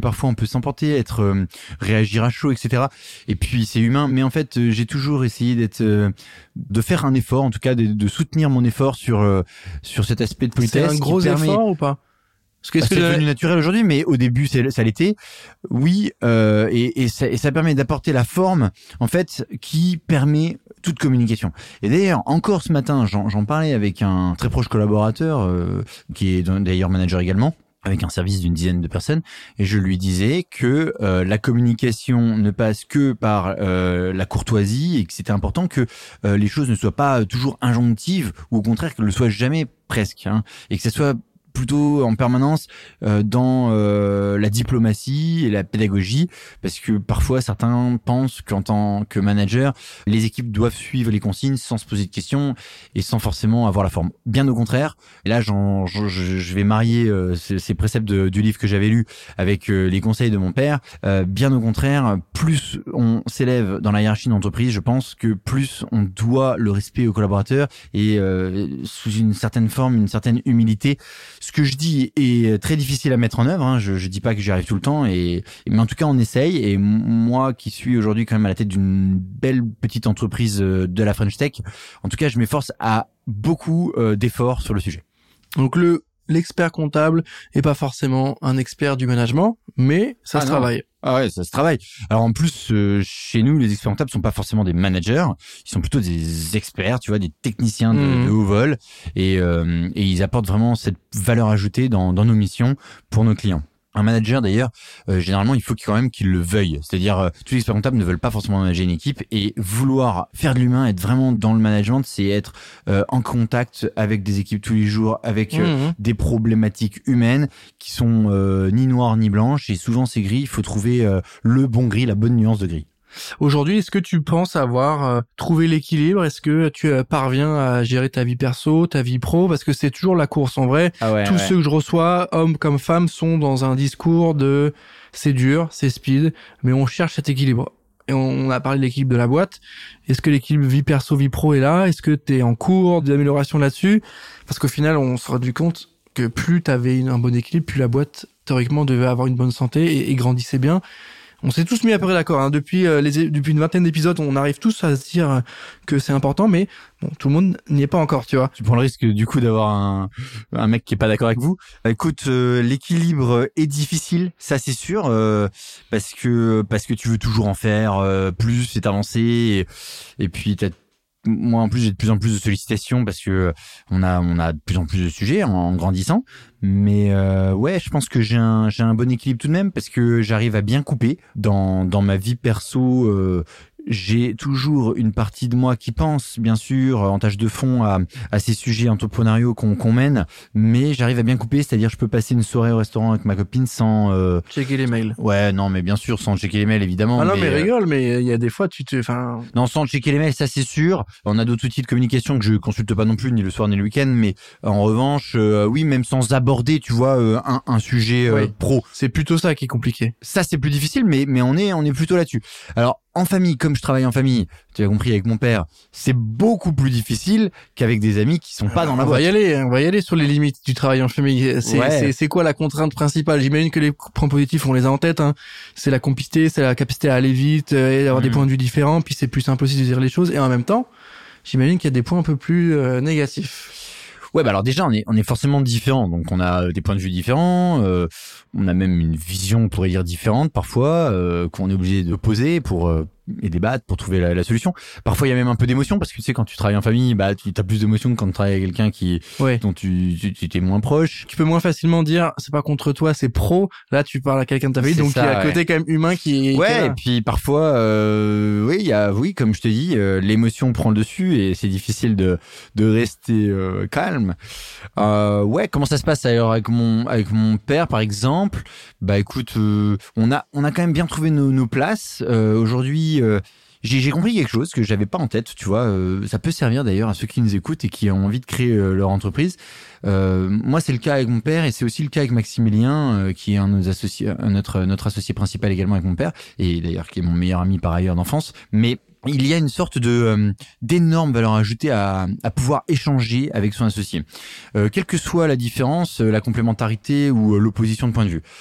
parfois on peut s'emporter, être euh, réagir à chaud, et cetera. Et puis c'est humain, mais en fait euh, j'ai toujours essayé d'être, euh, de faire un effort, en tout cas de, de soutenir mon effort sur euh, sur cet aspect de politesse. C'est un gros permet... effort ou pas? Parce que, bah, c'est que devenu naturel aujourd'hui, mais au début c'est, ça l'était. Oui, euh, et, et, ça, et ça permet d'apporter la forme, en fait, qui permet toute communication. Et d'ailleurs, encore ce matin, j'en, j'en parlais avec un très proche collaborateur, euh, qui est d'ailleurs manager également, avec un service d'une dizaine de personnes, et je lui disais que euh, la communication ne passe que par euh, la courtoisie, et que c'était important que euh, les choses ne soient pas toujours injonctives, ou au contraire qu'elles ne le soient jamais presque, hein, et que ça soit plutôt en permanence euh, dans euh, la diplomatie et la pédagogie, parce que parfois certains pensent qu'en tant que manager, les équipes doivent suivre les consignes sans se poser de questions et sans forcément avoir la forme. Bien au contraire, et là j'en, je, je vais marier euh, ces, ces préceptes de, du livre que j'avais lu avec euh, les conseils de mon père. Euh, bien au contraire, plus on s'élève dans la hiérarchie d'entreprise, je pense que plus on doit le respect aux collaborateurs et euh, sous une certaine forme, une certaine humilité. Ce que je dis est très difficile à mettre en œuvre, hein. je, je dis pas que j'y arrive tout le temps, et, mais en tout cas on essaye, et moi qui suis aujourd'hui quand même à la tête d'une belle petite entreprise de la French Tech, en tout cas je m'efforce à beaucoup euh, d'efforts sur le sujet. Donc le l'expert comptable est pas forcément un expert du management, mais ça ah se non. travaille. Ah ouais, ça se travaille. Alors en plus, euh, chez nous, les experts comptables sont pas forcément des managers, ils sont plutôt des experts, tu vois, des techniciens de, mmh. de haut vol, et, euh, et ils apportent vraiment cette valeur ajoutée dans, dans nos missions pour nos clients. Un manager, d'ailleurs, euh, généralement, il faut quand même qu'il le veuille. C'est-à-dire, euh, tous les experts comptables ne veulent pas forcément manager une équipe, et vouloir faire de l'humain, être vraiment dans le management, c'est être euh, en contact avec des équipes tous les jours, avec euh, mmh. des problématiques humaines qui sont euh, ni noires ni blanches, et souvent c'est gris. Il faut trouver euh, le bon gris, la bonne nuance de gris. Aujourd'hui, est-ce que tu penses avoir euh, trouvé l'équilibre? Est-ce que tu euh, parviens à gérer ta vie perso, ta vie pro? Parce que c'est toujours la course en vrai. Ah ouais, Tous ouais. ceux que je reçois, hommes comme femmes, sont dans un discours de c'est dur, c'est speed, mais on cherche cet équilibre. Et on a parlé de l'équilibre de la boîte. Est-ce que l'équilibre vie perso, vie pro est là? Est-ce que tu es en cours d'amélioration là-dessus? Parce qu'au final, on se rend compte que plus tu avais un bon équilibre, plus la boîte, théoriquement, devait avoir une bonne santé et, et grandissait bien. On s'est tous mis à peu près d'accord, hein. Depuis euh, les depuis une vingtaine d'épisodes, on arrive tous à se dire que c'est important, mais bon, tout le monde n'y est pas encore, tu vois. Tu prends le risque du coup d'avoir un un mec qui est pas d'accord avec vous. Écoute, euh, l'équilibre est difficile, ça c'est sûr, euh, parce que parce que tu veux toujours en faire euh, plus et t'avancer, et, et puis t'as moi en plus j'ai de plus en plus de sollicitations parce que on a on a de plus en plus de sujets en, en grandissant, mais euh, ouais, je pense que j'ai un j'ai un bon équilibre tout de même, parce que j'arrive à bien couper dans dans ma vie perso. euh, J'ai toujours une partie de moi qui pense, bien sûr, en tâche de fond à, à ces sujets entrepreneuriaux qu'on, qu'on mène, mais j'arrive à bien couper, c'est-à-dire je peux passer une soirée au restaurant avec ma copine sans... Euh... checker les mails. Ouais, non, mais bien sûr, sans checker les mails, évidemment. Ah non, mais, mais rigole, mais il y a des fois, tu te... Enfin... Non, sans checker les mails, ça c'est sûr. On a d'autres outils de communication que je consulte pas non plus, ni le soir ni le week-end, mais en revanche, euh, oui, même sans aborder, tu vois, euh, un, un sujet euh, oui. pro. C'est plutôt ça qui est compliqué. Ça, c'est plus difficile, mais, mais on est, on est plutôt là-dessus. Alors, en famille, comme je travaille en famille, tu as compris, avec mon père, c'est beaucoup plus difficile qu'avec des amis qui sont pas dans la boîte. On va y aller, on va y aller sur les limites du travail en famille. C'est, ouais. c'est, c'est quoi la contrainte principale? J'imagine que les points positifs, on les a en tête, hein. C'est la complicité, c'est la capacité à aller vite, et avoir mmh. des points de vue différents, puis c'est plus simple aussi de dire les choses. Et en même temps, j'imagine qu'il y a des points un peu plus euh, négatifs. Ouais, bah alors déjà on est on est forcément différents, donc on a des points de vue différents, euh, on a même une vision, on pourrait dire, différente parfois, euh, qu'on est obligé de poser pour euh, et débattre pour trouver la, la solution. Parfois il y a même un peu d'émotion, parce que tu sais, quand tu travailles en famille, bah tu as plus d'émotion que quand tu travailles avec quelqu'un qui ouais. dont tu tu, tu t'es moins proche. Tu peux moins facilement dire c'est pas contre toi, c'est pro. Là tu parles à quelqu'un de ta famille, donc il y a un côté quand même humain qui est ouais. Qui est et puis parfois euh, oui il y a oui comme je te dis euh, l'émotion prend le dessus et c'est difficile de de rester euh, calme. Euh, ouais, comment ça se passe alors avec mon avec mon père par exemple? Bah écoute, euh, on a on a quand même bien trouvé nos nos places. Euh, aujourd'hui euh, J'ai, j'ai compris quelque chose que j'avais pas en tête, tu vois. Euh, ça peut servir d'ailleurs à ceux qui nous écoutent et qui ont envie de créer euh, leur entreprise. Euh, moi, c'est le cas avec mon père, et c'est aussi le cas avec Maximilien, euh, qui est un de nos associés, un notre notre associé principal également avec mon père, et d'ailleurs qui est mon meilleur ami par ailleurs d'enfance. Mais il y a une sorte de euh, d'énorme valeur ajoutée à, à pouvoir échanger avec son associé, euh, quelle que soit la différence, la complémentarité ou l'opposition de point de vue.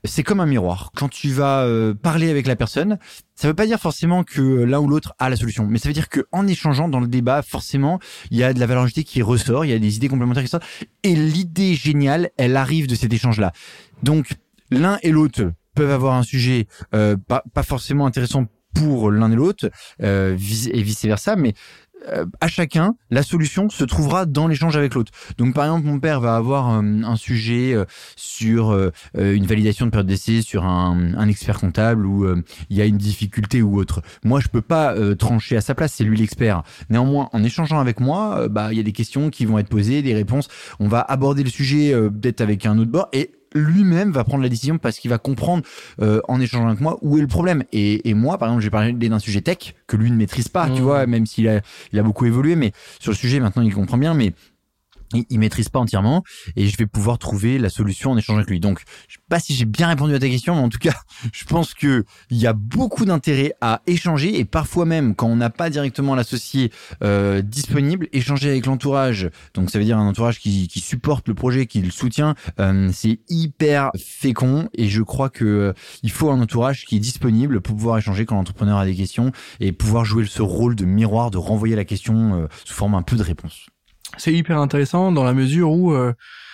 c'est comme un miroir. Quand tu vas euh, parler avec la personne, ça veut pas dire forcément que l'un ou l'autre a la solution, mais ça veut dire que en échangeant dans le débat, forcément, il y a de la valeur ajoutée qui ressort, il y a des idées complémentaires qui sortent, et l'idée géniale, elle arrive de cet échange-là. Donc, l'un et l'autre peuvent avoir un sujet euh, pas, pas forcément intéressant pour l'un et l'autre, euh, et vice-versa, mais euh, à chacun, la solution se trouvera dans l'échange avec l'autre. Donc, par exemple, mon père va avoir euh, un sujet euh, sur euh, une validation de période d'essai, sur un, un expert comptable où euh, il y a une difficulté ou autre. Moi, je peux pas euh, trancher à sa place, c'est lui l'expert. Néanmoins, en échangeant avec moi, euh, bah, il y a des questions qui vont être posées, des réponses. On va aborder le sujet euh, peut-être avec un autre bord et lui-même va prendre la décision parce qu'il va comprendre euh, en échangeant avec moi où est le problème. Et, et moi, par exemple, j'ai parlé d'un sujet tech que lui ne maîtrise pas, mmh. tu vois, même s'il a, il a beaucoup évolué, mais sur le sujet maintenant il comprend bien, mais il, il maîtrise pas entièrement et je vais pouvoir trouver la solution en échangeant avec lui. Donc, je sais pas si j'ai bien répondu à ta question, mais en tout cas, je pense que il y a beaucoup d'intérêt à échanger et parfois même quand on n'a pas directement l'associé euh, disponible, échanger avec l'entourage. Donc, ça veut dire un entourage qui, qui supporte le projet, qui le soutient. Euh, c'est hyper fécond et je crois que euh, il faut un entourage qui est disponible pour pouvoir échanger quand l'entrepreneur a des questions et pouvoir jouer ce rôle de miroir, de renvoyer la question euh, sous forme un peu de réponse. C'est hyper intéressant dans la mesure où euh,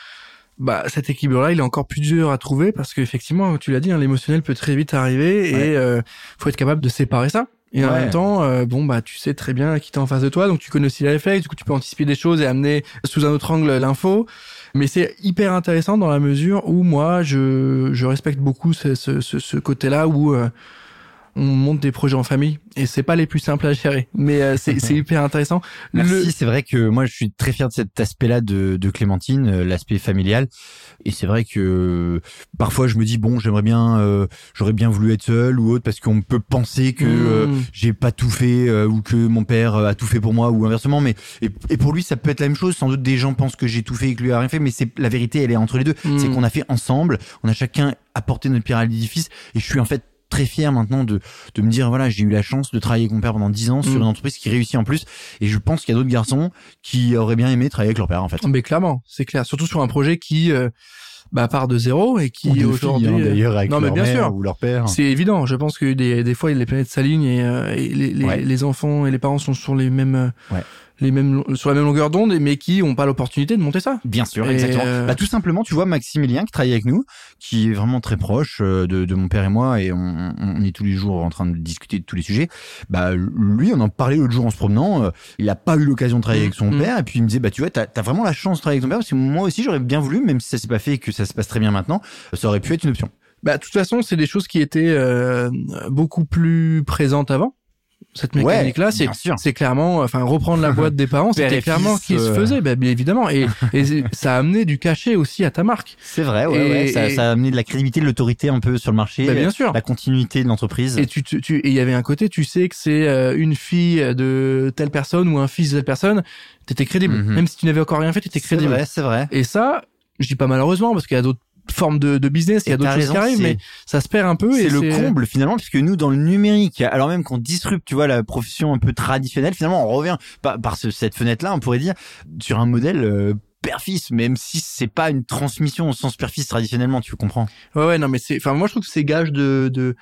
bah cet équilibre-là, il est encore plus dur à trouver parce qu'effectivement, tu l'as dit, hein, l'émotionnel peut très vite arriver ouais. et euh, faut être capable de séparer ça. Et ouais. en même temps, euh, bon bah tu sais très bien qui t'es en face de toi, donc tu connais aussi les réflexes, du coup tu peux anticiper des choses et amener sous un autre angle l'info. Mais c'est hyper intéressant dans la mesure où moi je je respecte beaucoup ce ce ce, ce côté-là où euh, on monte des projets en famille et c'est pas les plus simples à gérer, mais euh, c'est c'est hyper intéressant. Merci, le... c'est vrai que moi je suis très fier de cet aspect-là de de Clémentine, euh, l'aspect familial. Et c'est vrai que euh, parfois je me dis bon, j'aimerais bien euh, j'aurais bien voulu être seul ou autre parce qu'on peut penser que mmh. euh, j'ai pas tout fait euh, ou que mon père a tout fait pour moi ou inversement, mais et, et pour lui ça peut être la même chose. Sans doute des gens pensent que j'ai tout fait et que lui a rien fait, mais c'est la vérité, elle est entre les deux. Mmh. C'est qu'on a fait ensemble, on a chacun apporté notre pierre à l'édifice et je suis en fait très fier maintenant de de me dire voilà, j'ai eu la chance de travailler avec mon père pendant dix ans sur mmh. une entreprise qui réussit en plus et je pense qu'il y a d'autres garçons qui auraient bien aimé travailler avec leur père en fait. Mais clairement, c'est clair, surtout sur un projet qui euh, bah part de zéro et qui aujourd'hui filles, hein, d'ailleurs avec non leur mais bien mère sûr ou leur père. C'est évident, je pense que des des fois les planètes s'alignent et, euh, et les les, ouais. les enfants et les parents sont sur les mêmes ouais. les mêmes sur la même longueur d'onde mais qui ont pas l'opportunité de monter ça. Bien sûr, et exactement. Euh... Bah tout simplement, tu vois Maximilien qui travaille avec nous, qui est vraiment très proche de de mon père et moi et on, on est tous les jours en train de discuter de tous les sujets. Bah lui, on en parlait l'autre jour en se promenant, euh, il a pas eu l'occasion de travailler mmh. avec son mmh. père et puis il me disait bah tu vois, t'as t'as vraiment la chance de travailler avec ton père parce que moi aussi j'aurais bien voulu, même si ça s'est pas fait et que ça se passe très bien maintenant, ça aurait pu être une option. Bah de toute façon, c'est des choses qui étaient euh, beaucoup plus présentes avant. Cette mécanique-là, ouais, c'est c'est clairement, enfin reprendre la boîte des parents, c'était clairement ce qui se faisait, bah, bien évidemment, et, et ça a amené du cachet aussi à ta marque. C'est vrai, ouais, et, ouais. Ça, et, ça a amené de la crédibilité, de l'autorité un peu sur le marché, bah, bien sûr, la continuité de l'entreprise. Et tu, tu, tu et il y avait un côté, tu sais que c'est euh, une fille de telle personne ou un fils de telle personne, t'étais crédible, mm-hmm. même si tu n'avais encore rien fait, t'étais crédible. C'est vrai, c'est vrai. Et ça, je dis pas malheureusement parce qu'il y a d'autres forme de, de business, il y a d'autres choses qui arrivent, mais ça se perd un peu. C'est et le c'est... comble finalement, puisque nous dans le numérique, alors même qu'on disrupte, tu vois, la profession un peu traditionnelle, finalement on revient par, par ce, cette fenêtre-là, on pourrait dire, sur un modèle euh, père-fils, même si c'est pas une transmission au sens père-fils traditionnellement, tu comprends. Ouais, ouais, non, mais c'est, enfin moi je trouve que c'est gage de, de,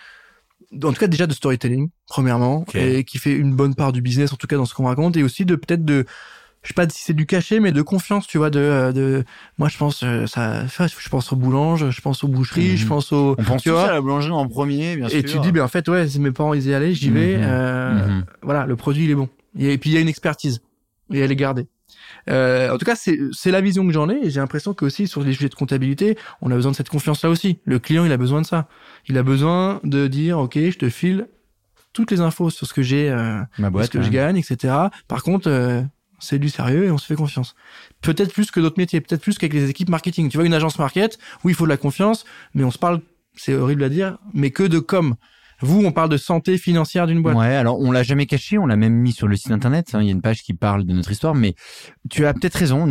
en tout cas déjà de storytelling premièrement, okay. et qui fait une bonne part du business en tout cas dans ce qu'on raconte, et aussi de peut-être de je sais pas si c'est du cachet, mais de confiance, tu vois, de, de, moi, je pense, ça, je pense aux boulanges, je pense aux boucheries, mmh. je pense aux, on pense tu vois, à la boulangerie en premier, bien et sûr. Et tu dis, ben, en fait, ouais, si mes parents, ils y allaient, j'y vais, mmh. euh, mmh. voilà, le produit, il est bon. Et, et puis, il y a une expertise. Et elle est gardée. Euh, en tout cas, c'est, c'est la vision que j'en ai, et j'ai l'impression que aussi, sur les sujets de comptabilité, on a besoin de cette confiance-là aussi. Le client, il a besoin de ça. Il a besoin de dire, OK, je te file toutes les infos sur ce que j'ai, euh, Ma boîte, ce que ouais. je gagne, et cetera. Par contre, euh, c'est du sérieux et on se fait confiance. Peut-être plus que d'autres métiers, peut-être plus qu'avec les équipes marketing. Tu vois, une agence market, oui, il faut de la confiance, mais on se parle, c'est horrible à dire, mais que de com. Vous, on parle de santé financière d'une boîte. Ouais, alors on l'a jamais caché, on l'a même mis sur le site internet. Hein, il y a une page qui parle de notre histoire, mais tu as peut-être raison. On aurait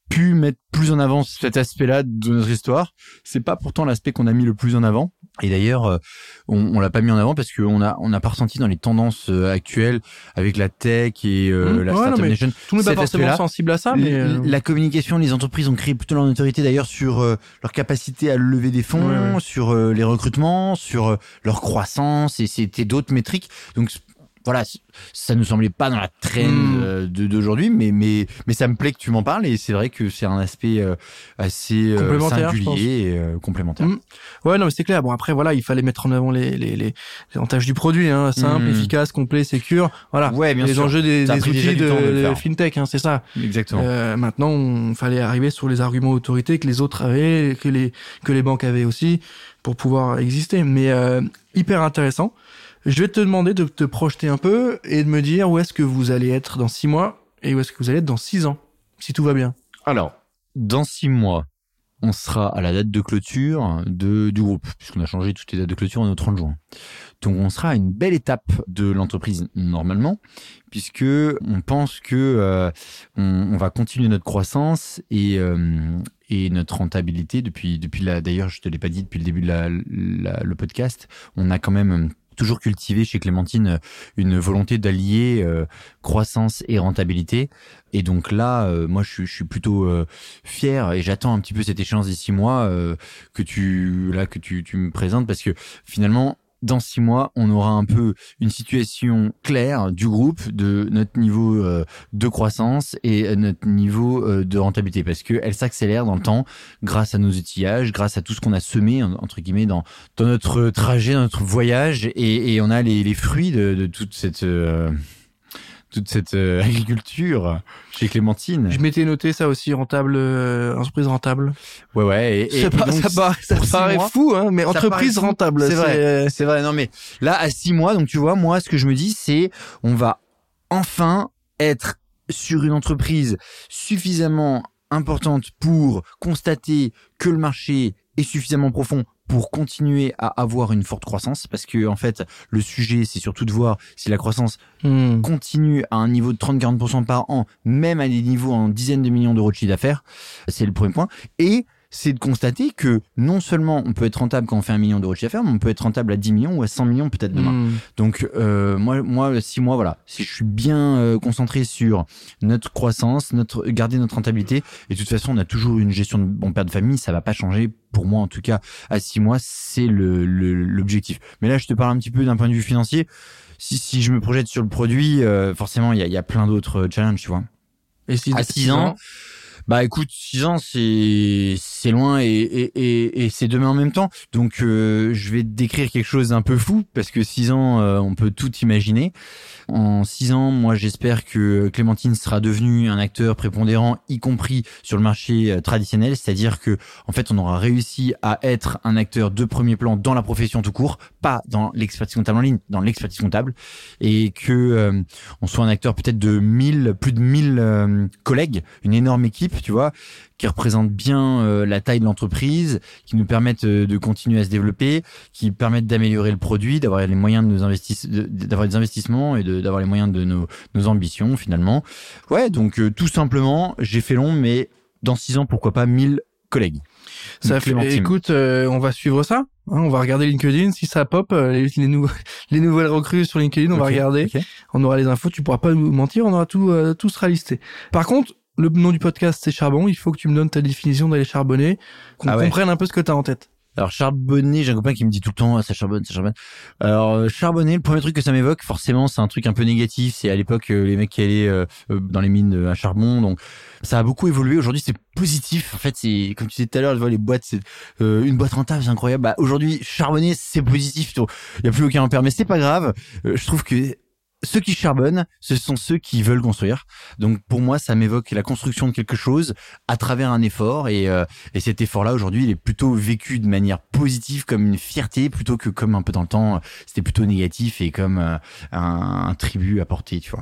pu mettre plus en avant cet aspect-là de notre histoire. C'est pas pourtant l'aspect qu'on a mis le plus en avant. Et d'ailleurs, euh, on, on l'a pas mis en avant parce qu'on a on n'a pas ressenti dans les tendances euh, actuelles avec la tech et euh, mmh, la ouais, Startup non, Nation. Tout le monde n'est pas forcément sensible à ça. Mais euh... La communication, les entreprises ont créé plutôt leur notoriété d'ailleurs sur euh, leur capacité à lever des fonds, ouais, ouais. sur euh, les recrutements, sur euh, leur croissance et c'était d'autres métriques. Donc voilà, ça ne semblait pas dans la trend mmh. euh, de, d'aujourd'hui, mais, mais, mais ça me plaît que tu m'en parles et c'est vrai que c'est un aspect euh, assez euh, singulier et euh, complémentaire. Mmh. Ouais, non, mais c'est clair. Bon, après, voilà, il fallait mettre en avant les, les, les, les avantages du produit, hein, simple, mmh. efficace, complet, sécure. Voilà. Ouais, bien les sûr. enjeux des, des outils de, de, de fintech, hein, c'est ça. Exactement. Euh, maintenant, il fallait arriver sur les arguments autorités que les autres avaient, que les, que les banques avaient aussi pour pouvoir exister. Mais, euh, hyper intéressant. Je vais te demander de te projeter un peu et de me dire où est-ce que vous allez être dans six mois et où est-ce que vous allez être dans six ans, si tout va bien. Alors, dans six mois, on sera à la date de clôture de, du groupe, puisqu'on a changé toutes les dates de clôture au trente juin. Donc, on sera à une belle étape de l'entreprise, normalement, puisque on pense que euh, on, on va continuer notre croissance et... Euh, et notre rentabilité depuis depuis la d'ailleurs je te l'ai pas dit depuis le début de la, la le podcast, on a quand même toujours cultivé chez Clémentine une volonté d'allier euh, croissance et rentabilité et donc là euh, moi je suis je suis plutôt euh, fier et j'attends un petit peu cette échéance des six mois euh, que tu là que tu tu me présentes parce que finalement dans six mois, on aura un peu une situation claire du groupe, de notre niveau euh, de croissance et notre niveau euh, de rentabilité, parce que elle s'accélère dans le temps grâce à nos outillages, grâce à tout ce qu'on a semé entre guillemets dans dans notre trajet, dans notre voyage, et, et on a les, les fruits de, de toute cette euh, toute cette euh, agriculture chez Clémentine. Je m'étais noté ça aussi, rentable, euh, entreprise rentable. Ouais, ouais. Et, et, ça, par, donc, ça paraît, ça paraît mois, fou, hein, mais entreprise rentable. C'est, c'est vrai, c'est vrai. Non, mais là, à six mois, donc tu vois, moi, ce que je me dis, c'est, on va enfin être sur une entreprise suffisamment importante pour constater que le marché est suffisamment profond pour continuer à avoir une forte croissance, parce que en fait le sujet c'est surtout de voir si la croissance mmh. continue à un niveau de trente à quarante pour cent par an, même à des niveaux en dizaines de millions d'euros de chiffre d'affaires. C'est le premier point. Et c'est de constater que non seulement on peut être rentable quand on fait un million d'euros de chiffre d'affaires, mais on peut être rentable à dix millions ou à cent millions peut-être demain. Mmh. Donc euh, moi, moi, six mois, voilà. Si je suis bien euh, concentré sur notre croissance, notre garder notre rentabilité, et de toute façon, on a toujours une gestion de bon père de famille, ça va pas changer. Pour moi, en tout cas, à six mois, c'est le, le l'objectif. Mais là, je te parle un petit peu d'un point de vue financier. Si, si je me projette sur le produit, euh, forcément, il y a, y a plein d'autres challenges, tu vois. Et si à six ans. Bah écoute, six ans c'est c'est loin et et et, et c'est demain en même temps. Donc euh, je vais te décrire quelque chose d'un peu fou parce que six ans euh, on peut tout imaginer. En six ans, moi j'espère que Clémentine sera devenue un acteur prépondérant, y compris sur le marché euh, traditionnel, c'est-à-dire que en fait on aura réussi à être un acteur de premier plan dans la profession tout court, pas dans l'expertise comptable en ligne, dans l'expertise comptable, et que euh, on soit un acteur peut-être de mille, plus de mille euh, collègues, une énorme équipe, tu vois, qui représente bien euh, la taille de l'entreprise, qui nous permettent euh, de continuer à se développer, qui permettent d'améliorer le produit, d'avoir les moyens de nos investis- de, d'avoir des investissements et de, d'avoir les moyens de nos, nos ambitions finalement. Ouais, donc euh, tout simplement, j'ai fait long, mais dans six ans, pourquoi pas mille collègues. Ça fait, écoute, euh, on va suivre ça. Hein, on va regarder LinkedIn. Si ça pop, euh, les, les, nou- les nouvelles recrues sur LinkedIn, on okay, va regarder. Okay. On aura les infos. Tu pourras pas nous mentir. On aura tout, euh, tout sera listé. Par contre, le nom du podcast, c'est Charbon. Il faut que tu me donnes ta définition d'aller charbonner, qu'on ah ouais. comprenne un peu ce que tu as en tête. Alors, charbonner, j'ai un copain qui me dit tout le temps, ah, ça charbonne, ça charbonne. Alors, charbonner, le premier truc que ça m'évoque, forcément, c'est un truc un peu négatif. C'est à l'époque, euh, les mecs qui allaient euh, dans les mines à charbon. Donc, ça a beaucoup évolué. Aujourd'hui, c'est positif. En fait, c'est, comme tu disais tout à l'heure, tu vois, les boîtes, c'est euh, une boîte rentable, c'est incroyable. Bah, aujourd'hui, charbonner, c'est positif. Il n'y a plus aucun impair, mais c'est pas grave. Euh, je trouve que ceux qui charbonnent, ce sont ceux qui veulent construire. Donc pour moi, ça m'évoque la construction de quelque chose à travers un effort. Et, euh, et cet effort-là, aujourd'hui, il est plutôt vécu de manière positive, comme une fierté, plutôt que comme un peu dans le temps, c'était plutôt négatif et comme euh, un, un tribut à porter, tu vois.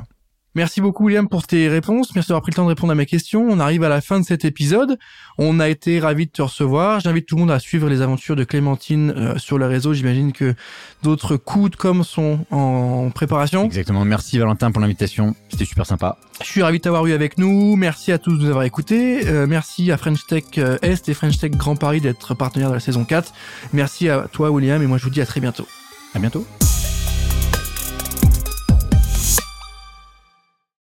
Merci beaucoup William pour tes réponses, merci d'avoir pris le temps de répondre à mes questions. On arrive à la fin de cet épisode, on a été ravis de te recevoir. J'invite tout le monde à suivre les aventures de Clémentine euh, sur le réseau, j'imagine que d'autres coups de com' sont en préparation. Exactement, merci Valentin pour l'invitation, c'était super sympa. Je suis ravi de t'avoir eu avec nous, merci à tous de nous avoir écoutés, euh, merci à French Tech Est et French Tech Grand Paris d'être partenaires de la saison quatre, merci à toi William et moi je vous dis à très bientôt. À bientôt.